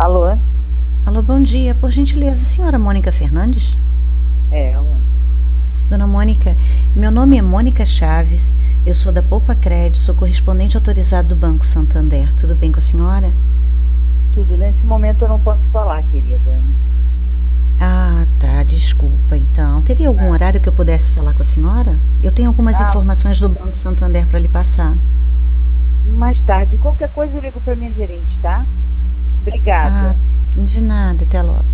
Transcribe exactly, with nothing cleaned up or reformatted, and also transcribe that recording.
Alô? Alô, bom dia. Por gentileza, senhora Mônica Fernandes? É, alô. Dona Mônica, meu nome é Mônica Chaves, eu sou da Poupa Crédito, sou correspondente autorizado do Banco Santander. Tudo bem com a senhora? Tudo. Nesse momento eu não posso falar, querida. Ah, tá, desculpa então. Teria algum Ah, horário que eu pudesse falar com a senhora? Eu tenho algumas ah, informações do Banco Santander para lhe passar. mais tarde. Qualquer coisa eu ligo para minha gerente, tá? Ah, Obrigada. de nada, até logo.